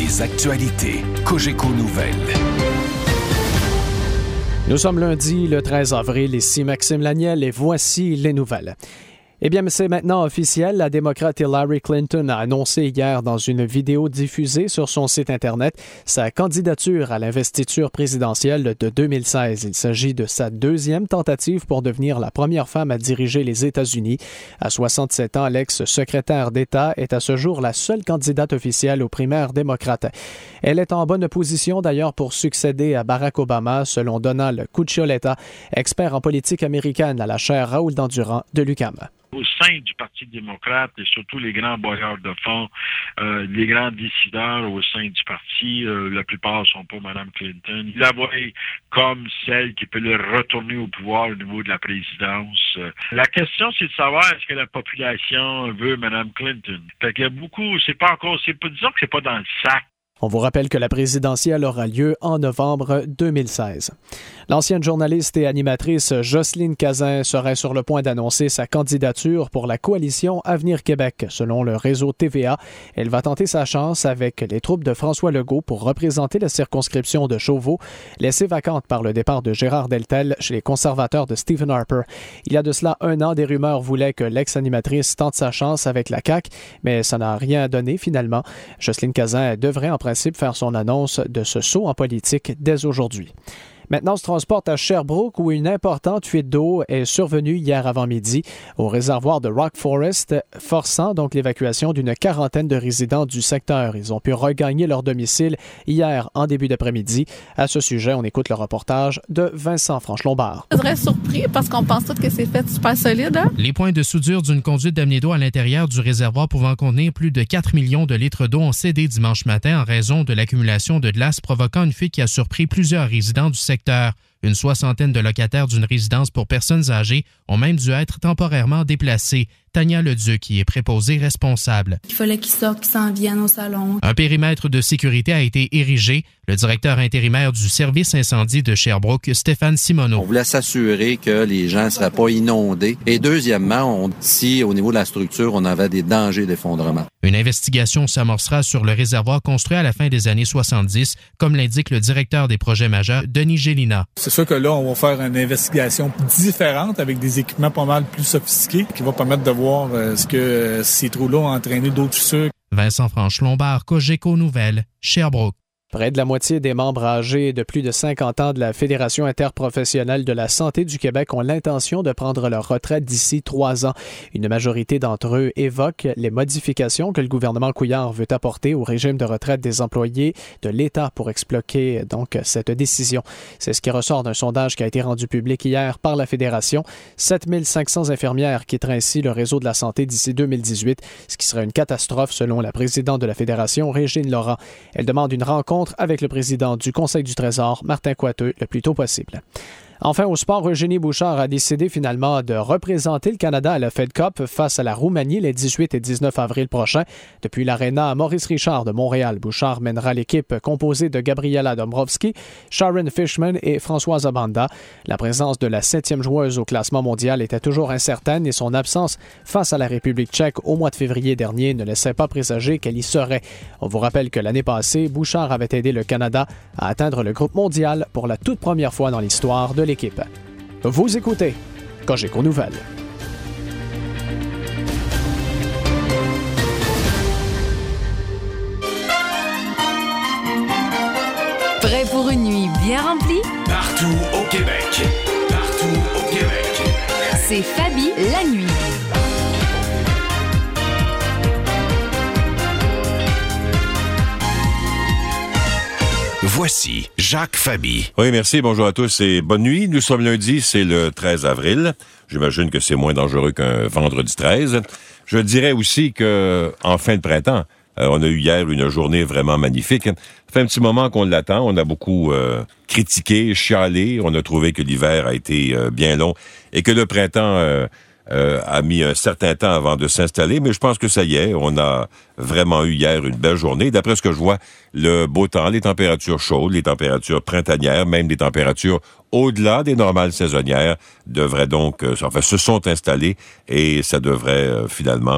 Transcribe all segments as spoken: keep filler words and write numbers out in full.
Les actualités Cogeco Nouvelles. Nous sommes lundi, le treize avril, ici Maxime Laniel et voici les nouvelles. Eh bien, c'est maintenant officiel. La démocrate Hillary Clinton a annoncé hier dans une vidéo diffusée sur son site Internet sa candidature à l'investiture présidentielle de deux mille seize. Il s'agit de sa deuxième tentative pour devenir la première femme à diriger les États-Unis. À soixante-sept ans, l'ex-secrétaire d'État est à ce jour la seule candidate officielle aux primaires démocrates. Elle est en bonne position d'ailleurs pour succéder à Barack Obama, selon Donald Cuccioletta, expert en politique américaine à la chaire Raoul Dandurand de l'U Q A M. Au sein du Parti démocrate et surtout les grands bailleurs de fonds, euh, les grands décideurs au sein du parti, euh, la plupart sont pas Mme Clinton. Ils la voient comme celle qui peut le retourner au pouvoir au niveau de la présidence. La question, c'est de savoir est-ce que la population veut Mme Clinton. Fait qu'il y a beaucoup, c'est pas encore, c'est pas, disons que c'est pas dans le sac. On vous rappelle que la présidentielle aura lieu en novembre deux mille seize. L'ancienne journaliste et animatrice Jocelyne Cazin serait sur le point d'annoncer sa candidature pour la coalition Avenir Québec. Selon le réseau T V A, elle va tenter sa chance avec les troupes de François Legault pour représenter la circonscription de Chauveau, laissée vacante par le départ de Gérard Deltel chez les conservateurs de Stephen Harper. Il y a de cela un an, des rumeurs voulaient que l'ex-animatrice tente sa chance avec la C A Q, mais ça n'a rien donné finalement. Jocelyne Cazin devrait en principe faire son annonce de ce saut en politique dès aujourd'hui. Maintenant, on se transporte à Sherbrooke où une importante fuite d'eau est survenue hier avant-midi au réservoir de Rock Forest, forçant donc l'évacuation d'une quarantaine de résidents du secteur. Ils ont pu regagner leur domicile hier en début d'après-midi. À ce sujet, on écoute le reportage de Vincent Franche-Lombard. Je serais surpris parce qu'on pense tout que c'est fait super solide. Hein? Les points de soudure d'une conduite d'amener d'eau à l'intérieur du réservoir pouvant contenir plus de quatre millions de litres d'eau ont cédé dimanche matin en raison de l'accumulation de glace provoquant une fuite qui a surpris plusieurs résidents du secteur. Une soixantaine de locataires d'une résidence pour personnes âgées ont même dû être temporairement déplacés. Tania Leduc, qui est préposée responsable. Il fallait qu'ils sortent, qu'ils s'en viennent au salon. Un périmètre de sécurité a été érigé. Le directeur intérimaire du service incendie de Sherbrooke, Stéphane Simoneau. On voulait s'assurer que les gens ne seraient pas inondés. Et deuxièmement, on, si au niveau de la structure, on avait des dangers d'effondrement. Une investigation s'amorcera sur le réservoir construit à la fin des années soixante-dix, comme l'indique le directeur des projets majeurs, Denis Gélina. C'est sûr que là, on va faire une investigation différente avec des équipements pas mal plus sophistiqués qui va permettre de voir euh, ce que euh, ces trous-là ont entraîné d'autres fissures. Vincent Franche-Lombard, Cogeco Nouvelles, Sherbrooke. Près de la moitié des membres âgés de plus de cinquante ans de la Fédération interprofessionnelle de la santé du Québec ont l'intention de prendre leur retraite d'ici trois ans. Une majorité d'entre eux évoque les modifications que le gouvernement Couillard veut apporter au régime de retraite des employés de l'État pour expliquer donc cette décision. C'est ce qui ressort d'un sondage qui a été rendu public hier par la Fédération. sept mille cinq cents infirmières quitteraient ainsi le réseau de la santé d'ici deux mille dix-huit, ce qui serait une catastrophe selon la présidente de la Fédération, Régine Laurent. Elle demande une rencontre avec le président du Conseil du Trésor, Martin Coiteux, le plus tôt possible. Enfin, au sport, Eugénie Bouchard a décidé finalement de représenter le Canada à la Fed Cup face à la Roumanie les dix-huit et dix-neuf avril prochains. Depuis l'Arena Maurice Richard de Montréal, Bouchard mènera l'équipe composée de Gabriela Dombrowski, Sharon Fishman et Françoise Abanda. La présence de la septième joueuse au classement mondial était toujours incertaine et son absence face à la République tchèque au mois de février dernier ne laissait pas présager qu'elle y serait. On vous rappelle que l'année passée, Bouchard avait aidé le Canada à atteindre le groupe mondial pour la toute première fois dans l'histoire de l'équipe. Vous écoutez Cogeco Nouvelles. Prêt pour une nuit bien remplie? Partout au Québec. Partout au Québec. C'est Fabi la nuit. Voici Jacques Fabi. Oui, merci. Bonjour à tous et bonne nuit. Nous sommes lundi, c'est le treize avril. J'imagine que c'est moins dangereux qu'un vendredi treize. Je dirais aussi que en fin de printemps, euh, on a eu hier une journée vraiment magnifique. Ça fait un petit moment qu'on l'attend. On a beaucoup euh, critiqué, chialé. On a trouvé que l'hiver a été euh, bien long et que le printemps euh, Euh, a mis un certain temps avant de s'installer, mais je pense que ça y est, on a vraiment eu hier une belle journée. D'après ce que je vois, le beau temps, les températures chaudes, les températures printanières, même des températures au-delà des normales saisonnières, devraient donc, euh, enfin, se sont installées et ça devrait euh, finalement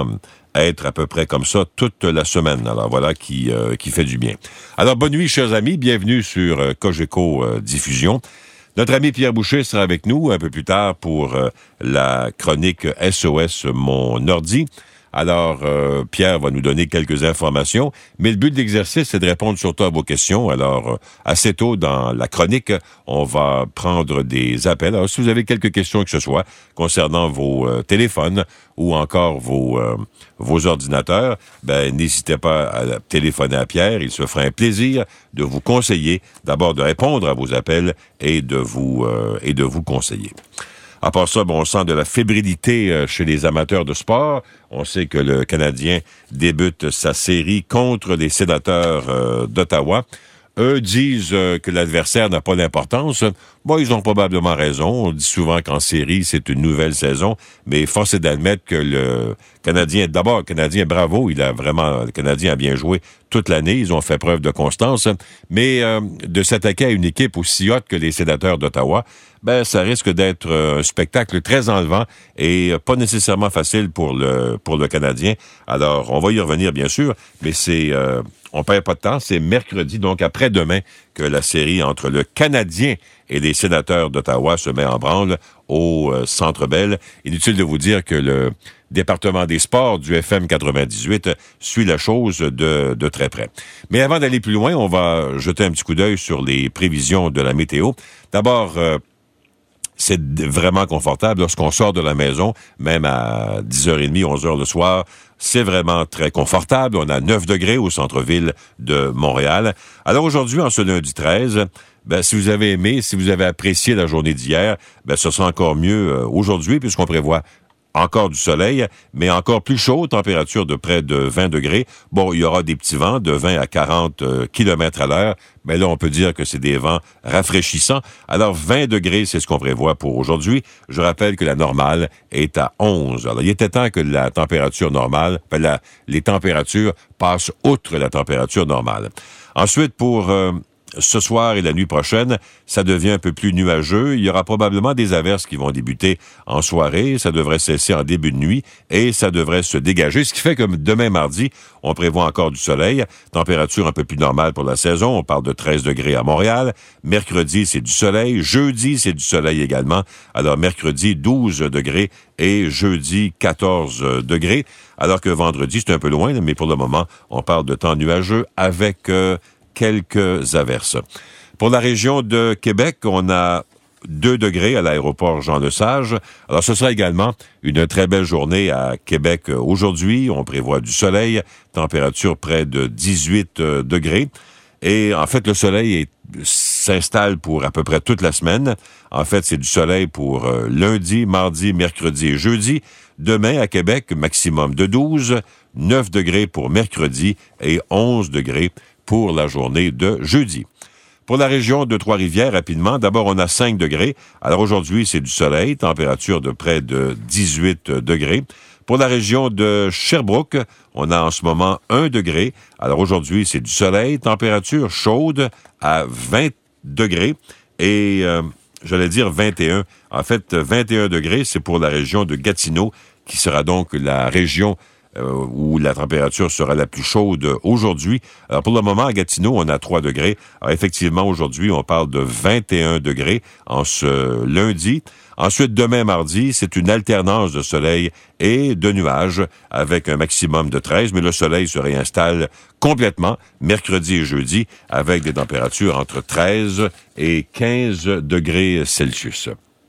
être à peu près comme ça toute la semaine. Alors voilà qui, euh, qui fait du bien. Alors bonne nuit, chers amis. Bienvenue sur euh, Cogeco euh, Diffusion. Notre ami Pierre Boucher sera avec nous un peu plus tard pour euh, la chronique S O S Mon Ordi. Alors, euh, Pierre va nous donner quelques informations, mais le but de l'exercice, c'est de répondre surtout à vos questions. Alors, euh, assez tôt dans la chronique, on va prendre des appels. Alors, si vous avez quelques questions que ce soit concernant vos euh, téléphones ou encore vos euh, vos ordinateurs, ben n'hésitez pas à téléphoner à Pierre. Il se fera un plaisir de vous conseiller, d'abord de répondre à vos appels et de vous euh, et de vous conseiller. À part ça, bon, on sent de la fébrilité chez les amateurs de sport. On sait que le Canadien débute sa série contre les Sénateurs euh, d'Ottawa. Eux disent euh, que l'adversaire n'a pas d'importance. Bon, ils ont probablement raison. On dit souvent qu'en série, c'est une nouvelle saison, mais force est d'admettre que le Canadien, d'abord, le Canadien, bravo, il a vraiment, le Canadien a bien joué toute l'année. Ils ont fait preuve de constance, mais euh, de s'attaquer à une équipe aussi haute que les Sénateurs d'Ottawa, ben, ça risque d'être un spectacle très enlevant et pas nécessairement facile pour le pour le Canadien. Alors, on va y revenir, bien sûr, mais c'est euh, on perd pas de temps. C'est mercredi, donc après-demain, que la série entre le Canadien et les Sénateurs d'Ottawa se met en branle au euh, Centre Bell. Inutile de vous dire que le département des sports du F M quatre-vingt-dix-huit suit la chose de, de très près. Mais avant d'aller plus loin, on va jeter un petit coup d'œil sur les prévisions de la météo. D'abord, euh, c'est vraiment confortable lorsqu'on sort de la maison, même à dix heures trente, onze heures le soir. C'est vraiment très confortable. On a neuf degrés au centre-ville de Montréal. Alors aujourd'hui, en ce lundi treize, ben, si vous avez aimé, si vous avez apprécié la journée d'hier, ben, ce sera encore mieux euh, aujourd'hui puisqu'on prévoit encore du soleil, mais encore plus chaud, température de près de vingt degrés. Bon, il y aura des petits vents de vingt à quarante euh, kilomètres à l'heure, mais là, on peut dire que c'est des vents rafraîchissants. Alors, vingt degrés, c'est ce qu'on prévoit pour aujourd'hui. Je rappelle que la normale est à onze. Alors, il était temps que la température normale, ben, la, les températures passent outre la température normale. Ensuite, pour euh, ce soir et la nuit prochaine, ça devient un peu plus nuageux. Il y aura probablement des averses qui vont débuter en soirée. Ça devrait cesser en début de nuit et ça devrait se dégager. Ce qui fait que demain mardi, on prévoit encore du soleil. Température un peu plus normale pour la saison. On parle de treize degrés à Montréal. Mercredi, c'est du soleil. Jeudi, c'est du soleil également. Alors, mercredi, douze degrés et jeudi, quatorze degrés. Alors que vendredi, c'est un peu loin, mais pour le moment, on parle de temps nuageux avec euh, quelques averses. Pour la région de Québec, on a deux degrés à l'aéroport Jean-Lesage. Alors, ce sera également une très belle journée à Québec aujourd'hui. On prévoit du soleil, température près de dix-huit degrés. Et en fait, le soleil est, s'installe pour à peu près toute la semaine. En fait, c'est du soleil pour euh, lundi, mardi, mercredi et jeudi. Demain, à Québec, maximum de douze, neuf degrés pour mercredi et onze degrés pour la journée de jeudi. Pour la région de Trois-Rivières, rapidement, d'abord, on a cinq degrés. Alors aujourd'hui, c'est du soleil, température de près de dix-huit degrés. Pour la région de Sherbrooke, on a en ce moment un degré. Alors aujourd'hui, c'est du soleil, température chaude à vingt degrés et, euh, j'allais dire vingt et un. En fait, vingt et un degrés, c'est pour la région de Gatineau, qui sera donc la région Euh, où la température sera la plus chaude aujourd'hui. Alors, pour le moment, à Gatineau, on a trois degrés. Alors, effectivement, aujourd'hui, on parle de vingt et un degrés en ce lundi. Ensuite, demain, mardi, c'est une alternance de soleil et de nuages avec un maximum de treize, mais le soleil se réinstalle complètement mercredi et jeudi avec des températures entre treize et quinze degrés Celsius.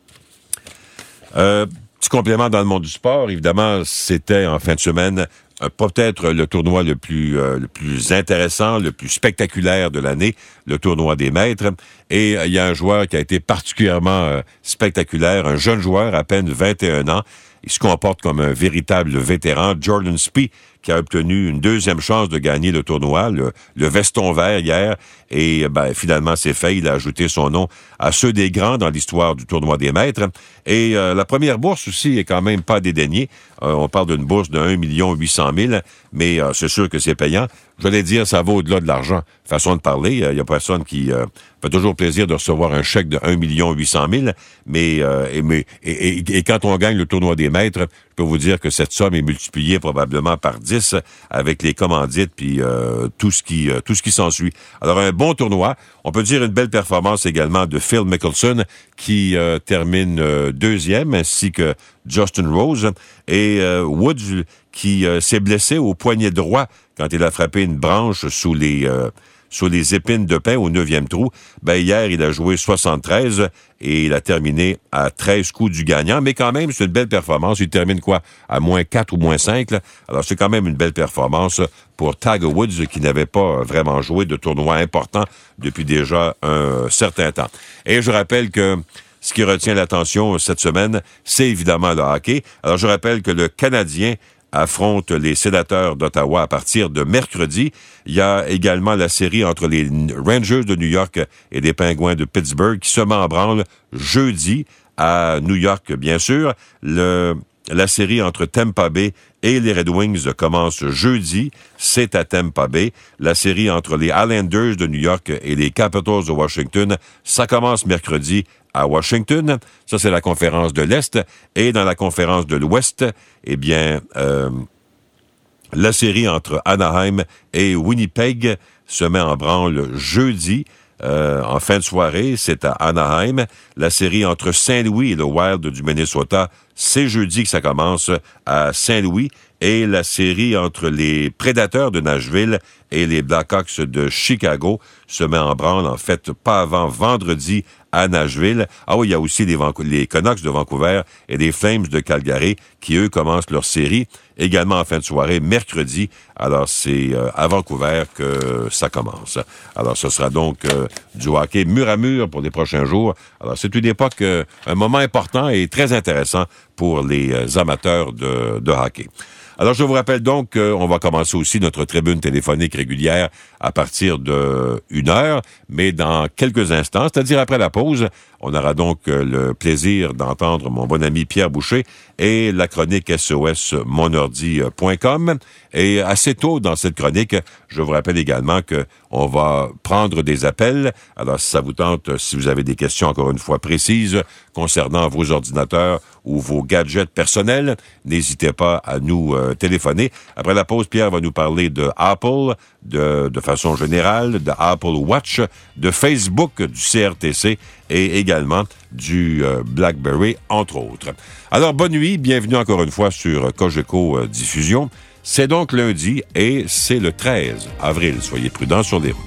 Euh, Petit complément dans le monde du sport, évidemment, c'était en fin de semaine euh, peut-être le tournoi le plus euh, le plus intéressant, le plus spectaculaire de l'année, le tournoi des maîtres. Et euh, il y a un joueur qui a été particulièrement euh, spectaculaire, un jeune joueur à peine vingt et un ans. Il se comporte comme un véritable vétéran, Jordan Spieth, qui a obtenu une deuxième chance de gagner le tournoi, le, le veston vert hier. Et ben, finalement, c'est fait. Il a ajouté son nom à ceux des grands dans l'histoire du tournoi des maîtres. Et euh, la première bourse aussi est quand même pas dédaignée. Euh, on parle d'une bourse de un million huit cent mille, mais euh, c'est sûr que c'est payant. Je voulais dire, ça va au-delà de l'argent. Façon de parler, il euh, y a personne qui euh, fait toujours plaisir de recevoir un chèque de un million huit cent mille, mais, euh, et, mais et, et, et quand on gagne le tournoi des maîtres, je peux vous dire que cette somme est multipliée probablement par dix avec les commandites puis euh, tout ce qui euh, tout ce qui s'ensuit. Alors un bon tournoi, on peut dire une belle performance également de Phil Mickelson qui euh, termine euh, deuxième ainsi que Justin Rose et euh, Woods qui euh, s'est blessé au poignet droit quand il a frappé une branche sous les euh, sous les épines de pin au neuvième trou. Ben hier, il a joué soixante-treize et il a terminé à treize coups du gagnant. Mais quand même, c'est une belle performance. Il termine quoi? À moins quatre ou moins cinq. Là. Alors, c'est quand même une belle performance pour Tiger Woods qui n'avait pas vraiment joué de tournoi important depuis déjà un certain temps. Et je rappelle que ce qui retient l'attention cette semaine, c'est évidemment le hockey. Alors, je rappelle que le Canadien affronte les Sénateurs d'Ottawa à partir de mercredi. Il y a également la série entre les Rangers de New York et les Pingouins de Pittsburgh qui se met en branle jeudi à New York, bien sûr. Le, la série entre Tampa Bay et les Red Wings commence jeudi. C'est à Tampa Bay. La série entre les Islanders de New York et les Capitals de Washington, ça commence mercredi à Washington. Ça, c'est la conférence de l'Est. Et dans la conférence de l'Ouest, eh bien, euh, la série entre Anaheim et Winnipeg se met en branle jeudi. Euh, en fin de soirée, c'est à Anaheim. La série entre Saint-Louis et le Wild du Minnesota, c'est jeudi que ça commence à Saint-Louis. Et la série entre les Prédateurs de Nashville et les Blackhawks de Chicago se met en branle, en fait, pas avant vendredi à Nashville. Ah oui, il y a aussi les, Van- les Canucks de Vancouver et les Flames de Calgary qui, eux, commencent leur série également en fin de soirée, mercredi. Alors, c'est euh, à Vancouver que ça commence. Alors, ce sera donc euh, du hockey mur à mur pour les prochains jours. Alors, c'est une époque, euh, un moment important et très intéressant pour les euh, amateurs de, de hockey. Alors, je vous rappelle donc qu'on va commencer aussi notre tribune téléphonique régulière à partir de une heure, mais dans quelques instants, c'est-à-dire après la pause, on aura donc le plaisir d'entendre mon bon ami Pierre Boucher et la chronique S O S mon ordi point com. Et assez tôt dans cette chronique, je vous rappelle également que on va prendre des appels. Alors, si ça vous tente, si vous avez des questions, encore une fois, précises concernant vos ordinateurs ou vos gadgets personnels, n'hésitez pas à nous euh, téléphoner. Après la pause, Pierre va nous parler de Apple, de, de façon générale, de Apple Watch, de Facebook, du C R T C et également du euh, BlackBerry, entre autres. Alors, bonne nuit, bienvenue encore une fois sur Cogeco euh, Diffusion. C'est donc lundi et c'est le treize avril. Soyez prudents sur les routes.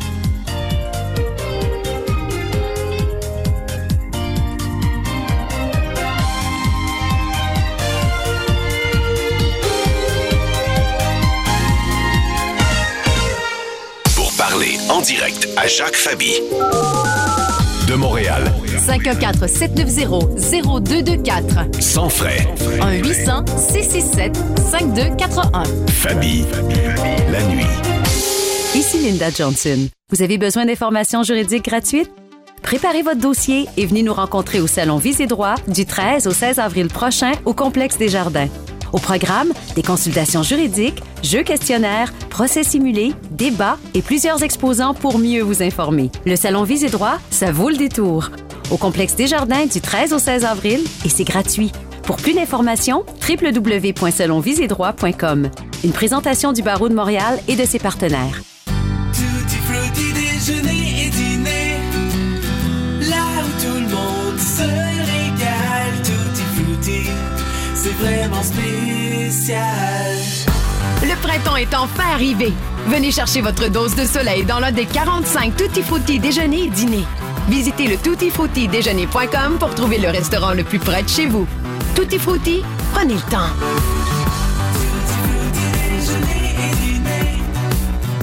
Pour parler en direct à Jacques Faby de Montréal. cinq un quatre, sept neuf zéro, zéro deux deux quatre. Sans frais. un huit cents, six six sept, cinq deux quatre un. Faby, la nuit. Ici Linda Johnson. Vous avez besoin d'informations juridiques gratuites? Préparez votre dossier et venez nous rencontrer au Salon Vise et Droit du treize au seize avril prochain au Complexe des Jardins. Au programme, des consultations juridiques, jeux questionnaires, procès simulés, débats et plusieurs exposants pour mieux vous informer. Le Salon Vise et Droit, ça vaut le détour. Au Complexe des Jardins du treize au seize avril et c'est gratuit. Pour plus d'informations, w w w point salon vise et droit point com. Une présentation du Barreau de Montréal et de ses partenaires. Tutti frutti déjeuner et dîner, là où tout le monde se régale. Tutti frutti, c'est vraiment spécial. Le printemps est enfin arrivé. Venez chercher votre dose de soleil dans l'un des quarante-cinq Tutti Frutti déjeuner et dîner. Visitez le tutti frutti déjeuner point com pour trouver le restaurant le plus près de chez vous. Tutti Frutti, prenez le temps.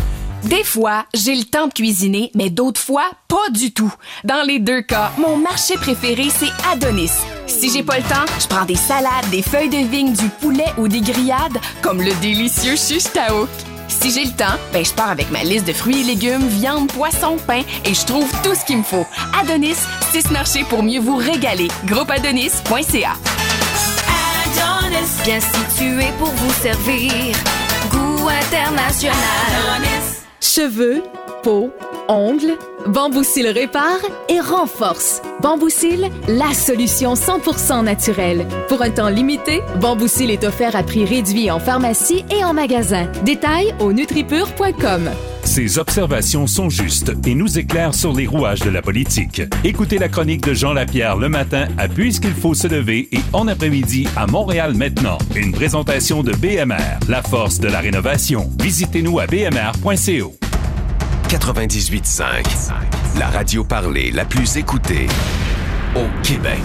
Des fois, j'ai le temps de cuisiner, mais d'autres fois, pas du tout. Dans les deux cas, mon marché préféré, c'est Adonis. Si j'ai pas le temps, je prends des salades, des feuilles de vigne, du poulet ou des grillades, comme le délicieux Shish Taouk. Si j'ai le temps, ben je pars avec ma liste de fruits et légumes, viande, poisson, pain et je trouve tout ce qu'il me faut. Adonis, six marchés pour mieux vous régaler. groupe adonis point c a. Adonis, bien situé pour vous servir. Goût international. Adonis. Cheveux, peau, ongles, Bambousil répare et renforce. Bambousil, la solution cent pour cent naturelle. Pour un temps limité, Bambousil est offert à prix réduit en pharmacie et en magasin. Détails au nutripur point com. Ces observations sont justes et nous éclairent sur les rouages de la politique. Écoutez la chronique de Jean Lapierre le matin à Puisqu'il faut se lever et en après-midi à Montréal maintenant. Une présentation de B M R, la force de la rénovation. Visitez-nous à b m r point c o. quatre-vingt-dix-huit cinq, la radio parlée la plus écoutée au Québec.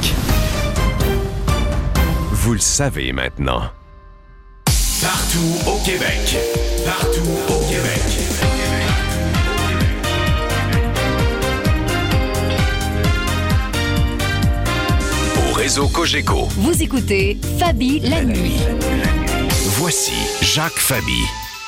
Vous le savez maintenant. Partout au Québec. Partout au Québec. Au réseau Cogeco. Vous écoutez Fabi la nuit. Voici Jacques Fabi.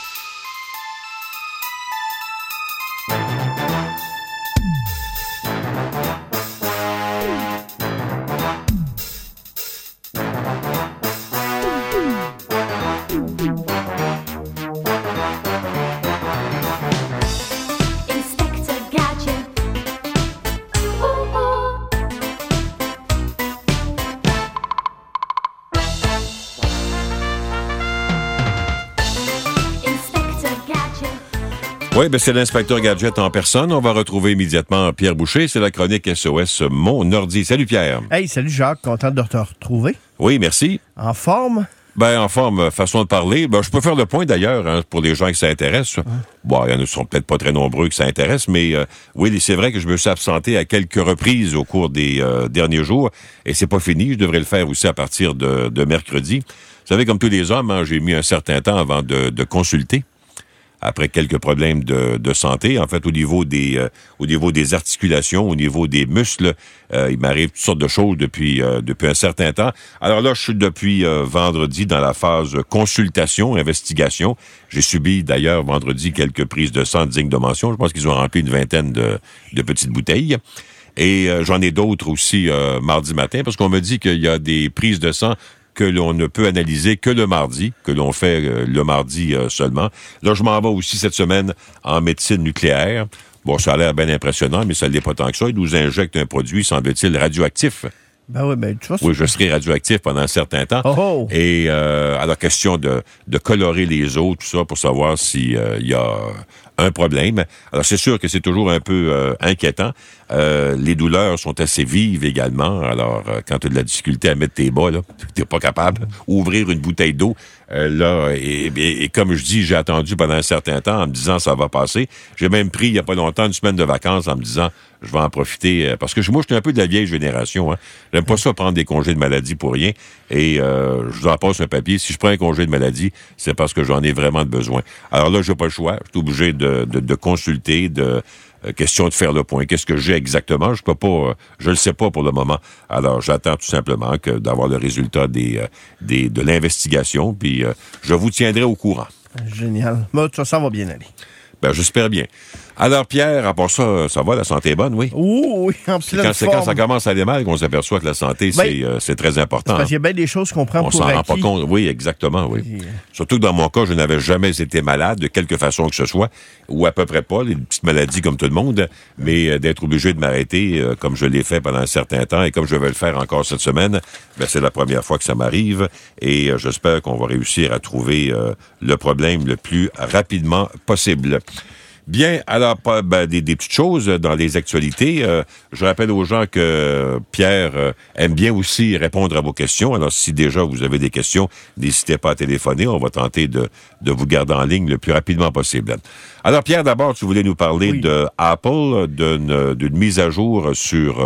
Oui, ben c'est l'inspecteur Gadget en personne. On va retrouver immédiatement Pierre Boucher. C'est la chronique S O S Mon Ordi. Salut Pierre. Hey, salut Jacques. Content de te retrouver. Oui, merci. En forme? Ben, en forme, façon de parler. Ben, je peux faire le point d'ailleurs, hein, pour les gens qui s'intéressent. Ouais. Bon, il y en a qui sont peut-être pas très nombreux qui s'intéressent, mais euh, oui, c'est vrai que je me suis absenté à quelques reprises au cours des euh, derniers jours, et c'est pas fini. Je devrais le faire aussi à partir de, de mercredi. Vous savez, comme tous les hommes, hein, j'ai mis un certain temps avant de, de consulter. Après quelques problèmes de, de santé, en fait, au niveau des euh, au niveau des articulations, au niveau des muscles, euh, il m'arrive toutes sortes de choses depuis euh, depuis un certain temps. Alors là, je suis depuis euh, vendredi dans la phase consultation, investigation. J'ai subi d'ailleurs vendredi quelques prises de sang dignes de mention. Je pense qu'ils ont rempli une vingtaine de, de petites bouteilles. Et euh, j'en ai d'autres aussi euh, mardi matin, parce qu'on me dit qu'il y a des prises de sang que l'on ne peut analyser que le mardi, que l'on fait euh, le mardi euh, seulement. Là, je m'en vais aussi cette semaine en médecine nucléaire. Bon, ça a l'air bien impressionnant, mais ça ne l'est pas tant que ça. Ils nous injectent un produit, semble-t-il, radioactif. Ben oui, ben tu vois. Oui, je serai radioactif pendant un certain temps. Oh oh. Et euh, alors, question de, de colorer les os, tout ça, pour savoir s'il euh, y a un problème. Alors, c'est sûr que c'est toujours un peu euh, inquiétant. Euh, les douleurs sont assez vives également. Alors, euh, quand tu as de la difficulté à mettre tes bas, là, t'es pas capable ouvrir une bouteille d'eau. Euh, là, et, et, et comme je dis, j'ai attendu pendant un certain temps en me disant ça va passer. J'ai même pris, il y a pas longtemps, une semaine de vacances en me disant je vais en profiter. Euh, parce que moi, je suis un peu de la vieille génération. Hein. J'aime pas ça prendre des congés de maladie pour rien. Et euh, je vous en passe un papier. Si je prends un congé de maladie, c'est parce que j'en ai vraiment besoin. Alors là, j'ai pas le choix. Je suis obligé de, de, de consulter, de euh, question de faire le point. Qu'est-ce que j'ai exactement? Je peux pas, euh, je le sais pas pour le moment. Alors, j'attends tout simplement que d'avoir le résultat des, euh, des de l'investigation. Puis, euh, je vous tiendrai au courant. Génial. Moi, ça, ça va bien aller. Ben, j'espère bien. Alors, Pierre, à part ça, ça va, la santé est bonne, oui? Oh, oui, en c'est quand, c'est quand ça commence à aller mal qu'on s'aperçoit que la santé, ben, c'est, euh, c'est très important. C'est parce qu'il y a bien des choses qu'on prend on pour acquis. On s'en rend pas compte. Oui, exactement, oui. Et... Surtout que dans mon cas, je n'avais jamais été malade, de quelque façon que ce soit, ou à peu près pas, les petites maladies comme tout le monde, mais euh, d'être obligé de m'arrêter, euh, comme je l'ai fait pendant un certain temps, et comme je vais le faire encore cette semaine, ben, c'est la première fois que ça m'arrive, et euh, j'espère qu'on va réussir à trouver euh, le problème le plus rapidement possible. Bien, alors, ben, des, des petites choses dans les actualités. Euh, je rappelle aux gens que Pierre euh, aime bien aussi répondre à vos questions. Alors, si déjà vous avez des questions, n'hésitez pas à téléphoner. On va tenter de, de vous garder en ligne le plus rapidement possible. Alors, Pierre, d'abord, tu voulais nous parler oui. de Apple, d'une, d'une mise à jour sur euh,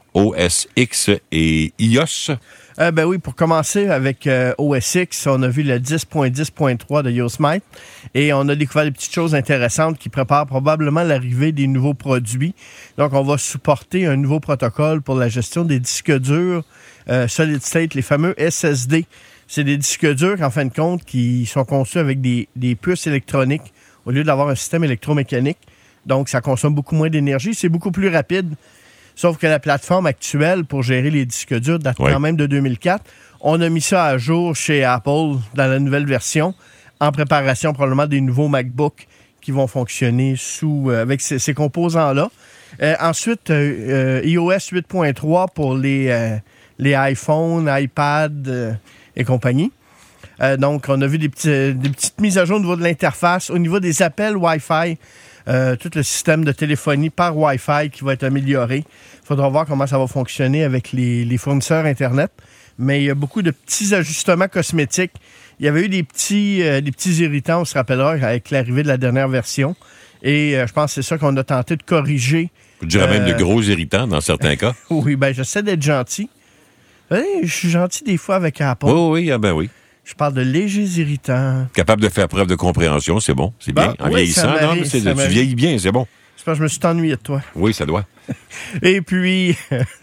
O S X et iOS? Euh, ben oui, pour commencer avec euh, O S X, on a vu le dix point dix point trois de Yosemite et on a découvert des petites choses intéressantes qui préparent probablement l'arrivée des nouveaux produits. Donc, on va supporter un nouveau protocole pour la gestion des disques durs euh, solid state, les fameux S S D. C'est des disques durs, en fin de compte, qui sont conçus avec des, des puces électroniques au lieu d'avoir un système électromécanique. Donc, ça consomme beaucoup moins d'énergie. C'est beaucoup plus rapide. Sauf que la plateforme actuelle pour gérer les disques durs date oui. quand même de deux mille quatre. On a mis ça à jour chez Apple dans la nouvelle version, en préparation probablement des nouveaux MacBooks qui vont fonctionner sous euh, avec ces, ces composants-là. Euh, ensuite, euh, euh, iOS huit point trois pour les, euh, les iPhones, iPad euh, et compagnie. Euh, donc, on a vu des, petits, des petites mises à jour au niveau de l'interface, au niveau des appels Wi-Fi. Euh, tout le système de téléphonie par Wi-Fi qui va être amélioré. Il faudra voir comment ça va fonctionner avec les, les fournisseurs Internet. Mais il y a beaucoup de petits ajustements cosmétiques. Il y avait eu des petits, euh, des petits irritants, on se rappellera, avec l'arrivée de la dernière version. Et euh, je pense que c'est ça qu'on a tenté de corriger. Je dirais euh, même de gros irritants dans certains cas. Oui, ben j'essaie d'être gentil. Oui, je suis gentil des fois avec Apple. Oui, oui, ah ben oui. Je parle de légers irritants. Capable de faire preuve de compréhension, c'est bon. C'est bien. Bon, en oui, vieillissant, non, mais c'est, tu vieillis bien, c'est bon. Je pense que je me suis ennuyé de toi. Oui, ça doit. Et puis,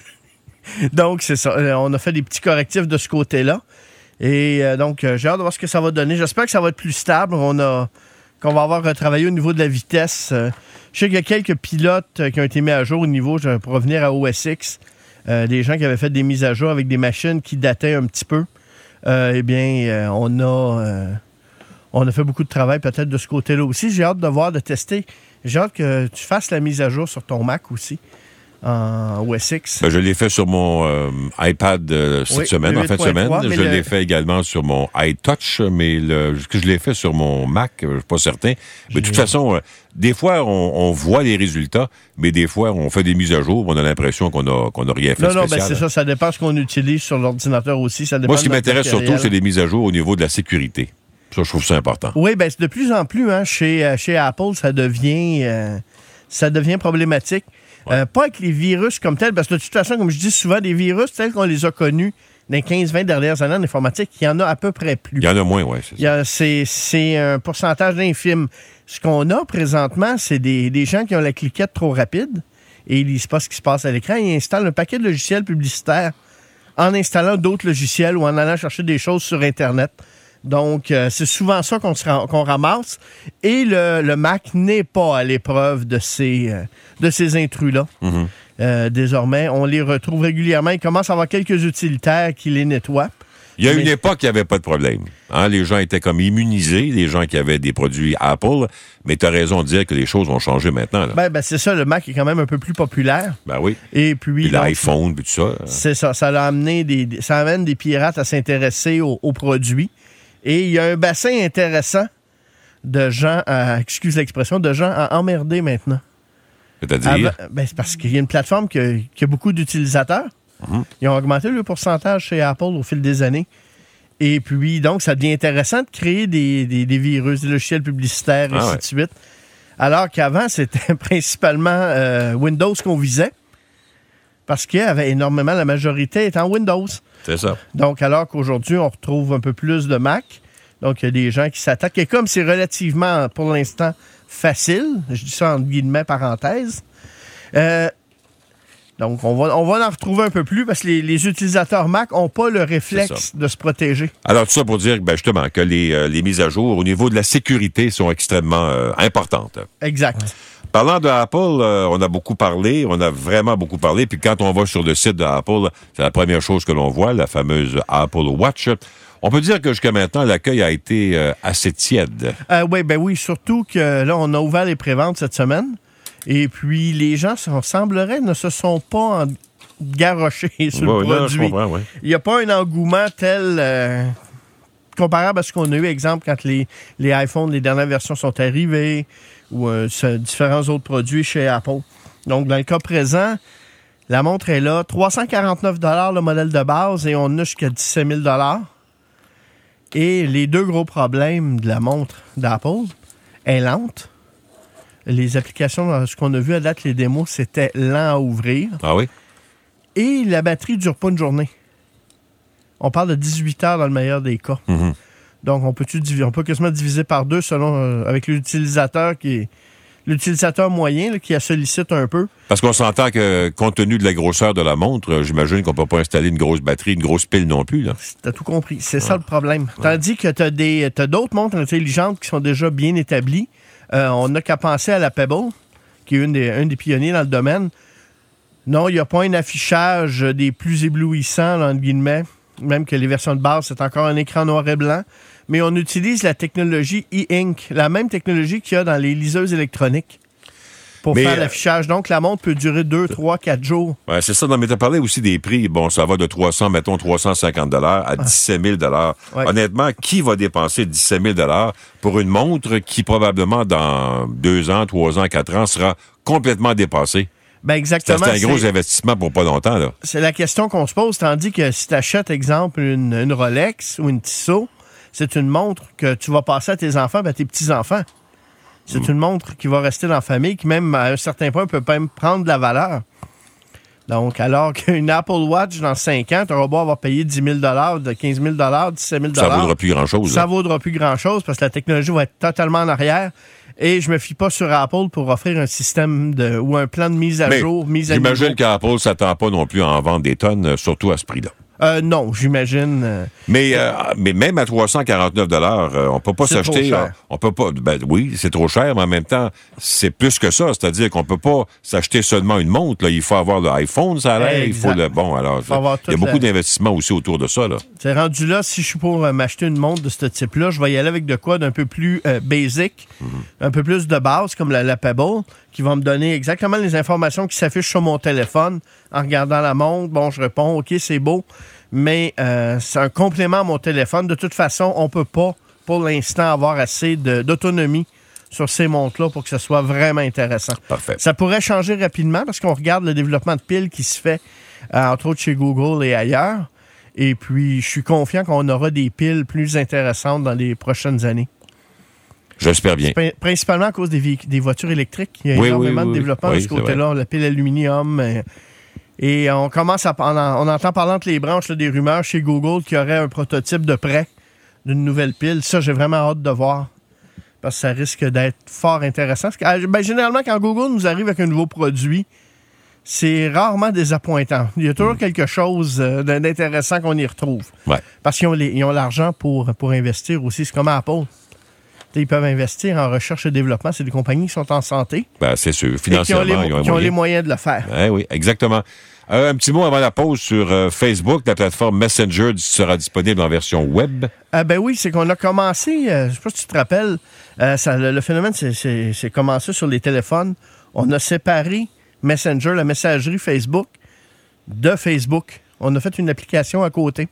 donc, c'est ça. On a fait des petits correctifs de ce côté-là. Et euh, donc, euh, j'ai hâte de voir ce que ça va donner. J'espère que ça va être plus stable. On a, qu'on va avoir retravaillé au niveau de la vitesse. Euh, je sais qu'il y a quelques pilotes euh, qui ont été mis à jour au niveau, je, pour revenir à O S X, euh, des gens qui avaient fait des mises à jour avec des machines qui dataient un petit peu. Euh, eh bien, euh, on a euh, on a fait beaucoup de travail peut-être de ce côté-là aussi. J'ai hâte de voir, de tester. J'ai hâte que tu fasses la mise à jour sur ton Mac aussi, en O S X. Ben, je l'ai fait sur mon euh, iPad euh, cette oui, semaine, en fin de semaine. Je le... l'ai fait également sur mon iTouch, mais le, que je l'ai fait sur mon Mac, je ne suis pas certain. Mais de toute façon, euh, des fois, on, on voit les résultats, mais des fois, on fait des mises à jour, on a l'impression qu'on a, qu'on a rien fait non, de spécial. Non, ben c'est ça, ça dépend de ce qu'on utilise sur l'ordinateur aussi. Ça dépend. Moi, ce qui m'intéresse surtout, c'est les mises à jour au niveau de la sécurité. Ça, je trouve ça important. Oui, bien, de plus en plus, hein, chez, chez Apple, ça devient, euh, ça devient problématique. Ouais. Euh, pas avec les virus comme tels, parce que de toute façon, comme je dis souvent, des virus tels qu'on les a connus dans les quinze vingt dernières années en informatique, il y en a à peu près plus. Il y en a moins, oui, c'est ça. C'est, c'est un pourcentage infime. Ce qu'on a présentement, c'est des, des gens qui ont la cliquette trop rapide et ils lisent pas ce qui se passe à l'écran. Ils installent un paquet de logiciels publicitaires en installant d'autres logiciels ou en allant chercher des choses sur Internet. Donc, euh, c'est souvent ça qu'on, se ra- qu'on ramasse. Et le, le Mac n'est pas à l'épreuve de ces, euh, de ces intrus-là. Mm-hmm. Euh, désormais, on les retrouve régulièrement. Il commence à avoir quelques utilitaires qui les nettoient. Il y a Mais... une époque, il n'y avait pas de problème. Hein? Les gens étaient comme immunisés, les gens qui avaient des produits Apple. Mais tu as raison de dire que les choses vont changer maintenant. Là. Ben, ben, c'est ça, le Mac est quand même un peu plus populaire. Ben oui. Et puis, puis l'iPhone, puis tout ça. C'est ça, ça a amené des, ça amène des pirates à s'intéresser aux, aux produits. Et il y a un bassin intéressant de gens, à, excuse l'expression, de gens à emmerder maintenant. C'est-à-dire? Avant, ben, c'est parce qu'il y a une plateforme qui a, qui a beaucoup d'utilisateurs. Mm-hmm. Ils ont augmenté le pourcentage chez Apple au fil des années. Et puis, donc, ça devient intéressant de créer des, des, des virus, des logiciels publicitaires, et ah ainsi ouais. de suite. Alors qu'avant, c'était principalement euh, Windows qu'on visait. Parce qu'il y avait énormément, la majorité est en Windows. C'est ça. Donc, alors qu'aujourd'hui, on retrouve un peu plus de Mac. Donc, il y a des gens qui s'attaquent. Et comme c'est relativement, pour l'instant, facile, je dis ça en guillemets, parenthèse, euh, donc on va, on va en retrouver un peu plus parce que les, les utilisateurs Mac n'ont pas le réflexe de se protéger. Alors, tout ça pour dire ben, justement que les, euh, les mises à jour au niveau de la sécurité sont extrêmement euh, importantes. Exact. Ouais. Parlant de Apple, euh, on a beaucoup parlé, on a vraiment beaucoup parlé, puis quand on va sur le site de Apple, c'est la première chose que l'on voit, la fameuse Apple Watch. On peut dire que jusqu'à maintenant, l'accueil a été euh, assez tiède. Euh, oui, ben oui, surtout que là, on a ouvert les préventes cette semaine, et puis les gens, ça semblerait, ne se sont pas garochés sur ouais, le produit. Là, ouais. Il n'y a pas un engouement tel... Euh, comparable à ce qu'on a eu, exemple, quand les, les iPhones, les dernières versions sont arrivées, ou euh, différents autres produits chez Apple. Donc, dans le cas présent, la montre est là. trois cent quarante-neuf dollars le modèle de base et on a jusqu'à dix-sept mille dollars. Et les deux gros problèmes de la montre d'Apple, elle est lente. Les applications, ce qu'on a vu à date, les démos, c'était lent à ouvrir. Ah oui? Et la batterie ne dure pas une journée. On parle de dix-huit heures dans le meilleur des cas. Mm-hmm. Donc, on peut, on peut quasiment diviser par deux selon euh, avec l'utilisateur qui est l'utilisateur moyen là, qui la sollicite un peu. Parce qu'on s'entend que, compte tenu de la grosseur de la montre, j'imagine qu'on peut pas installer une grosse batterie, une grosse pile non plus. Là. T'as tout compris. C'est ouais. ça le problème. Ouais. Tandis que t'as, des, t'as d'autres montres intelligentes qui sont déjà bien établies. Euh, on n'a qu'à penser à la Pebble, qui est une des, un des pionniers dans le domaine. Non, il n'y a pas un affichage des plus éblouissants, là, entre guillemets. Même que les versions de base, c'est encore un écran noir et blanc. Mais on utilise la technologie e-ink, la même technologie qu'il y a dans les liseuses électroniques pour mais, faire l'affichage. Donc, la montre peut durer deux, trois, quatre jours. Ouais, c'est ça. Non, mais tu as parlé aussi des prix. Bon, ça va de trois cents, mettons, trois cent cinquante dollars à dix-sept mille dollars. Ouais. Honnêtement, qui va dépenser dix-sept mille dollars pour une montre qui, probablement, dans deux ans, trois ans, quatre ans, sera complètement dépassée? Ben exactement. C'est un gros c'est, investissement pour pas longtemps, là. C'est la question qu'on se pose, tandis que si tu achètes, exemple, une, une Rolex ou une Tissot, c'est une montre que tu vas passer à tes enfants, ben, à tes petits-enfants. C'est mmh. une montre qui va rester dans la famille, qui même, à un certain point, peut même prendre de la valeur. Donc, alors qu'une Apple Watch, dans cinq ans, tu auras beau avoir payé dix mille dollars, de quinze mille dollars, dix-sept mille dollars. Ça ne vaudra plus grand-chose. Ça ne vaudra plus grand-chose parce que la technologie va être totalement en arrière. Et je me fie pas sur Apple pour offrir un système de ou un plan de mise à Mais jour, mise à niveau. J'imagine qu'Apple ne s'attend pas non plus à en vendre des tonnes, surtout à ce prix-là. Euh, non, j'imagine. Euh, mais, euh, mais même à trois cent quarante-neuf dollars, euh, on peut pas c'est s'acheter. Trop cher. On peut pas. Ben oui, c'est trop cher, mais en même temps, c'est plus que ça. C'est-à-dire qu'on peut pas s'acheter seulement une montre. Là. Il faut avoir l'iPhone, ça a l'air. Il faut le. Bon, alors. Il, il y a beaucoup la... d'investissements aussi autour de ça. Là. C'est rendu là, si je suis pour euh, m'acheter une montre de ce type-là, je vais y aller avec de quoi d'un peu plus euh, basic, mm-hmm. un peu plus de base, comme la, la Pebble, qui va me donner exactement les informations qui s'affichent sur mon téléphone en regardant la montre. Bon, je réponds, OK, c'est beau. Mais euh, c'est un complément à mon téléphone. De toute façon, on ne peut pas, pour l'instant, avoir assez de, d'autonomie sur ces montres-là pour que ce soit vraiment intéressant. Parfait. Ça pourrait changer rapidement parce qu'on regarde le développement de piles qui se fait, euh, entre autres chez Google et ailleurs. Et puis, je suis confiant qu'on aura des piles plus intéressantes dans les prochaines années. J'espère bien. C'est principalement à cause des, véhic- des voitures électriques. Il y a oui, énormément oui, oui, de développement oui, de ce côté-là. La pile aluminium... Euh, Et on commence à on, on entend parler entre les branches là, des rumeurs chez Google qu'il y aurait un prototype de prêt d'une nouvelle pile. Ça, j'ai vraiment hâte de voir. Parce que ça risque d'être fort intéressant. Parce que, ben, généralement, quand Google nous arrive avec un nouveau produit, c'est rarement désappointant. Il y a toujours mmh. quelque chose d'intéressant qu'on y retrouve. Ouais. Parce qu'ils ont, les, ils ont l'argent pour, pour investir aussi. C'est comme Apple. Ils peuvent investir en recherche et développement. C'est des compagnies qui sont en santé. Ben, c'est sûr. Financièrement, qui ont les, ils ont, qui ont les moyens de le faire. Ben, oui, exactement. Euh, un petit mot avant la pause sur euh, Facebook. La plateforme Messenger sera disponible en version web. Euh, ben oui, c'est qu'on a commencé, euh, je ne sais pas si tu te rappelles, euh, ça, le, le phénomène, c'est, c'est, c'est commencé sur les téléphones. On a séparé Messenger, la messagerie Facebook, de Facebook. On a fait une application à côté.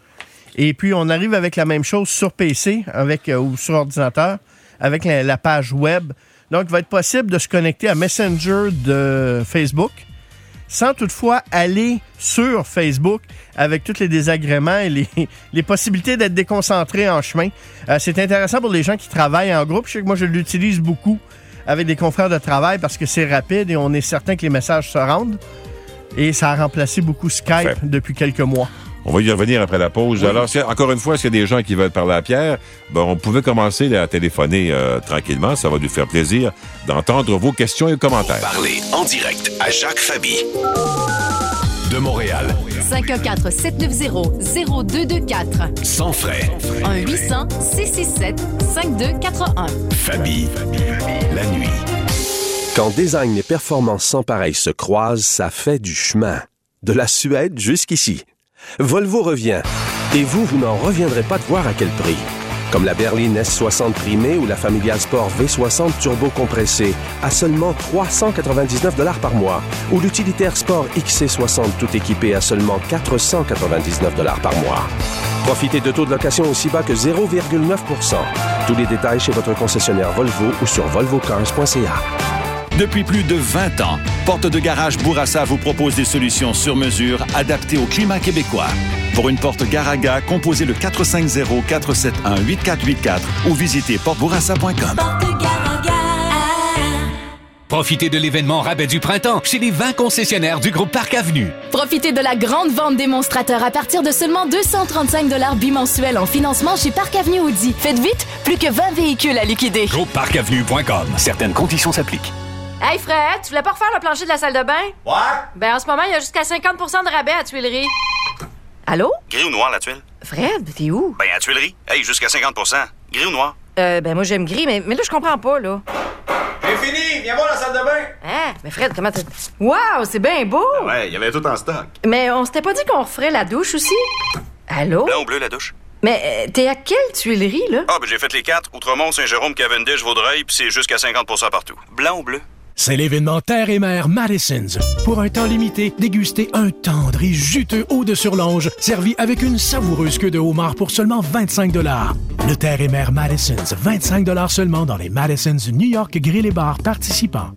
Et puis, on arrive avec la même chose sur P C avec, euh, ou sur ordinateur avec la, la page web. Donc, il va être possible de se connecter à Messenger de Facebook sans toutefois aller sur Facebook avec tous les désagréments et les, les possibilités d'être déconcentré en chemin. Euh, c'est intéressant pour les gens qui travaillent en groupe. Je sais que moi, je l'utilise beaucoup avec des confrères de travail parce que c'est rapide et on est certain que les messages se rendent. Et ça a remplacé beaucoup Skype fait. depuis quelques mois. On va y revenir après la pause. Oui. Alors, si, encore une fois, s'il y a des gens qui veulent parler à Pierre, ben, on pouvait commencer à téléphoner euh, tranquillement. Ça va nous faire plaisir d'entendre vos questions et commentaires. Parlez en direct à Jacques Faby de Montréal. cinq un quatre, sept neuf zéro, zéro deux deux quatre. Sans frais. un huit cents, six six sept, cinq deux quatre un. Faby, la nuit. Quand design et performance sans pareil se croisent, ça fait du chemin. De la Suède jusqu'ici. Volvo revient. Et vous, vous n'en reviendrez pas de voir à quel prix. Comme la berline S soixante primée ou la Familial Sport V soixante turbo compressée à seulement trois cent quatre-vingt-dix-neuf dollars par mois. Ou l'utilitaire Sport X C soixante tout équipé à seulement quatre cent quatre-vingt-dix-neuf dollars par mois. Profitez de taux de location aussi bas que zéro virgule neuf pour cent. Tous les détails chez votre concessionnaire Volvo ou sur volvo cars point c a. Depuis plus de vingt ans, Porte de Garage Bourassa vous propose des solutions sur mesure adaptées au climat québécois. Pour une porte Garaga, composez le quatre cinq zéro, quatre sept un, huit quatre huit quatre ou visitez porte bourassa point com. Porte Garaga. Profitez de l'événement rabais du printemps chez les vingt concessionnaires du groupe Parc Avenue. Profitez de la grande vente démonstrateur à partir de seulement deux cent trente-cinq dollars bimensuels en financement chez Parc Avenue Audi. Faites vite, plus que vingt véhicules à liquider. groupe parc avenue point com. Certaines conditions s'appliquent. Hey Fred, tu voulais pas refaire le plancher de la salle de bain? Ouais. Ben en ce moment, il y a jusqu'à cinquante pour cent de rabais à Tuileries. Allô? Gris ou noir, la tuile? Fred, t'es où? Ben, à Tuileries. Hey, jusqu'à cinquante pour cent. Gris ou noir? Euh, ben moi j'aime gris, mais, mais là je comprends pas, là. J'ai fini! Viens voir la salle de bain! Hein? Mais Fred, comment t'as... Wow, c'est bien beau! Ben ouais, il y avait tout en stock. Mais on s'était pas dit qu'on referait la douche aussi? Allô? Blanc ou bleu, la douche? Mais euh, t'es à quelle Tuilerie, là? Ah, ben j'ai fait les quatre. Outremont, Saint-Jérôme, Cavendish, Vaudreuil, puis c'est jusqu'à cinquante pour cent partout. Blanc ou bleu? C'est l'événement Terre et Mer Madison's. Pour un temps limité, dégustez un tendre et juteux haut de surlonge servi avec une savoureuse queue de homard pour seulement vingt-cinq dollars. Le Terre et Mer Madison's, vingt-cinq dollars seulement dans les Madison's New York Grill et Bar participants.